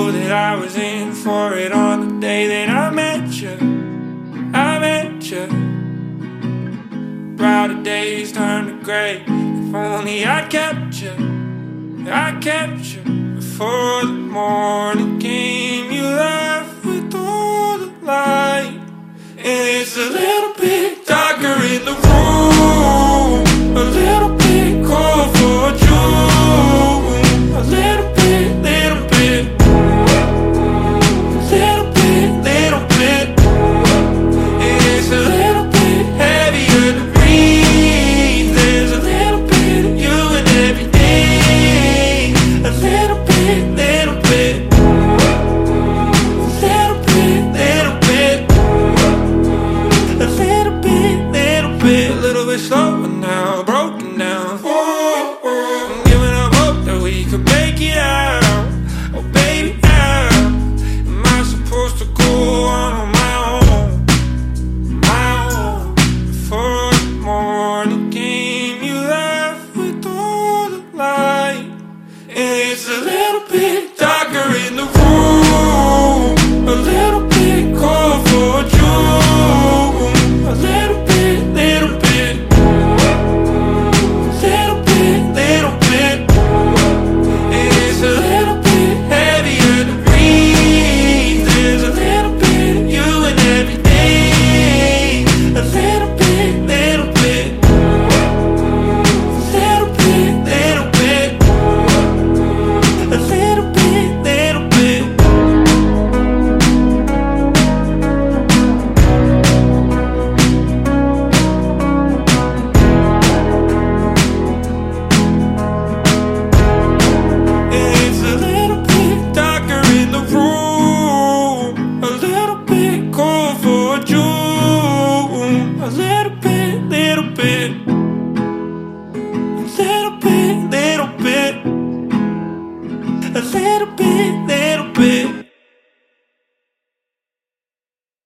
know that I was in for it on the day that I met you. I met you. Brighter days turned to gray. If only I kept you. I kept you. Before the morning came, you left with all the light. And it's a little bit darker in the room, a little bit cold for June, a little bit, little bit, little bit, little bit. And it's a little bit heavier to breathe. There's a little bit of you in every day, a little bit, little bit, little bit, little bit, a little bit slower now, broken down. I'm giving up hope that we could make it out. Oh baby, how am I supposed to go on my own? My own. Before the morning came, you left with all the light. And it's a little bit darker in the room, a little bit cold for June, a little bit, little bit, little bit, little bit. And it's a little bit heavier to breathe. There's a little bit of you in every day, a little bit, little bit, little bit, little bit, a little bit, little bit. It's a little bit darker in the room, a little bit cold for June, a little bit, little bit, a little bit, little bit, a little bit, little bit.